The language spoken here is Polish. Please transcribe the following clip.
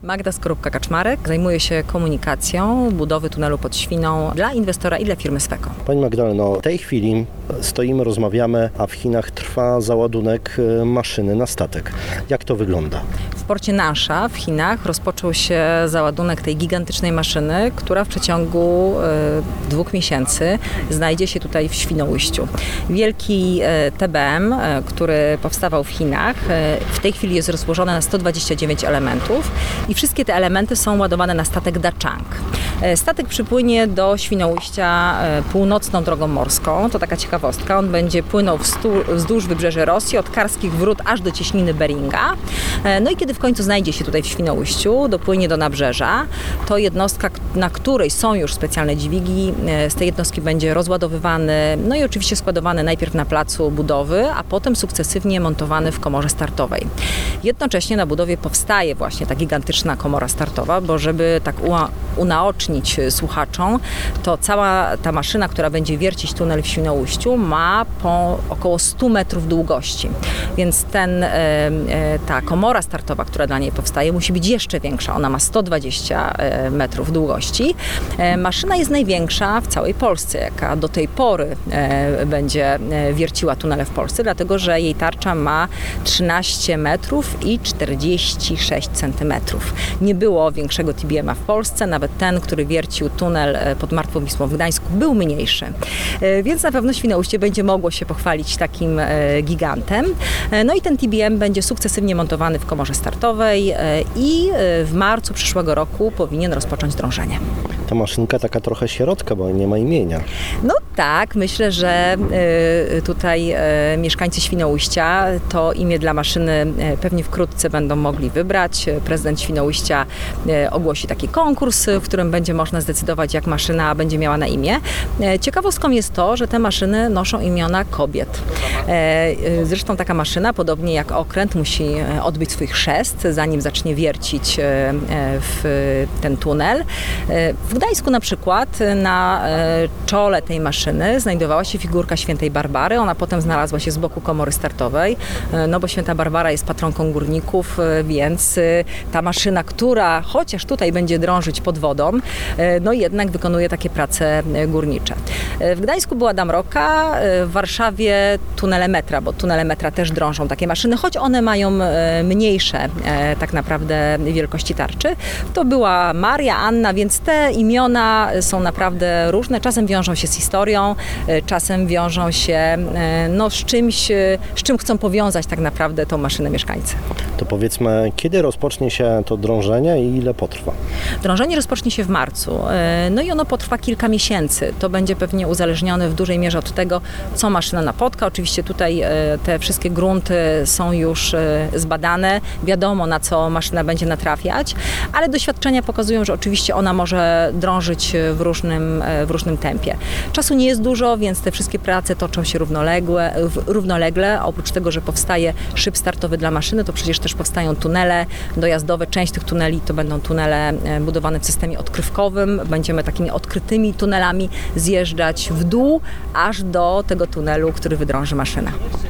Magda Skorupka-Kaczmarek zajmuje się komunikacją budowy tunelu pod Świną dla inwestora i dla firmy Sweco. Pani Magdaleno, w tej chwili stoimy, rozmawiamy, a w Chinach trwa załadunek maszyny na statek. Jak to wygląda? W porcie Nansha w Chinach rozpoczął się załadunek tej gigantycznej maszyny, która w przeciągu 2 miesięcy znajdzie się tutaj w Świnoujściu. Wielki TBM, który powstawał w Chinach, w tej chwili jest rozłożony na 129 elementów i wszystkie te elementy są ładowane na statek Da Chang. Statek przypłynie do Świnoujścia północną drogą morską. To taka ciekawostka. On będzie płynął wzdłuż wybrzeży Rosji, od Karskich Wrót aż do cieśniny Beringa. No i kiedy w końcu znajdzie się tutaj w Świnoujściu, dopłynie do nabrzeża, to jednostka, na której są już specjalne dźwigi, z tej jednostki będzie rozładowywany, no i oczywiście składowany najpierw na placu budowy, a potem sukcesywnie montowany w komorze startowej. Jednocześnie na budowie powstaje właśnie ta gigantyczna komora startowa, bo żeby tak unaocznić słuchaczom, to cała ta maszyna, która będzie wiercić tunel w Świnoujściu, ma po około 100 metrów długości. Więc ta komora startowa, która dla niej powstaje, musi być jeszcze większa. Ona ma 120 metrów długości. Maszyna jest największa w całej Polsce, jaka do tej pory będzie wierciła tunele w Polsce, dlatego że jej tarcza ma 13 metrów i 46 centymetrów. Nie było większego TBM-a w Polsce, nawet ten, który wiercił tunel pod Martwą Wisłą w Gdańsku, był mniejszy. Więc na pewno Świnoujście będzie mogło się pochwalić takim gigantem. No i ten TBM będzie sukcesywnie montowany w komorze startowej i w marcu przyszłego roku powinien rozpocząć drążenie. Ta maszynka taka trochę sierotka, bo nie ma imienia. No tak, myślę, że tutaj mieszkańcy Świnoujścia to imię dla maszyny pewnie wkrótce będą mogli wybrać. Prezydent Świnoujścia ogłosi taki konkurs, w którym będzie można zdecydować, jak maszyna będzie miała na imię. Ciekawostką jest to, że te maszyny noszą imiona kobiet. Zresztą taka maszyna, podobnie jak okręt, musi odbyć swój chrzest, zanim zacznie wiercić w ten tunel. W Gdańsku na przykład na czole tej maszyny znajdowała się figurka świętej Barbary. Ona potem znalazła się z boku komory startowej, no bo święta Barbara jest patronką górników, więc ta maszyna, która chociaż tutaj będzie drążyć pod wodą, no jednak wykonuje takie prace górnicze. W Gdańsku była Damroka, w Warszawie tunele metra, bo tunele metra też drążą takie maszyny, choć one mają mniejsze tak naprawdę wielkości tarczy. To była Maria, Anna, więc te imiona są naprawdę różne. Czasem wiążą się z historią, czasem wiążą się z czymś, z czym chcą powiązać tak naprawdę tą maszynę mieszkańcy. To powiedzmy, kiedy rozpocznie się to drążenie i ile potrwa? Drążenie rozpocznie się w marcu. No i ono potrwa kilka miesięcy. To będzie pewnie uzależnione w dużej mierze od tego, co maszyna napotka. Oczywiście tutaj te wszystkie grunty są już zbadane. Wiadomo, na co maszyna będzie natrafiać, ale doświadczenia pokazują, że oczywiście ona może drążyć w różnym tempie. Czasu nie jest dużo, więc te wszystkie prace toczą się równolegle. Oprócz tego, że powstaje szyb startowy dla maszyny, to przecież też powstają tunele dojazdowe. Część tych tuneli to będą tunele budowane w systemie odkrywkowym. Będziemy takimi odkrytymi tunelami zjeżdżać w dół, aż do tego tunelu, który wydrąży maszyna.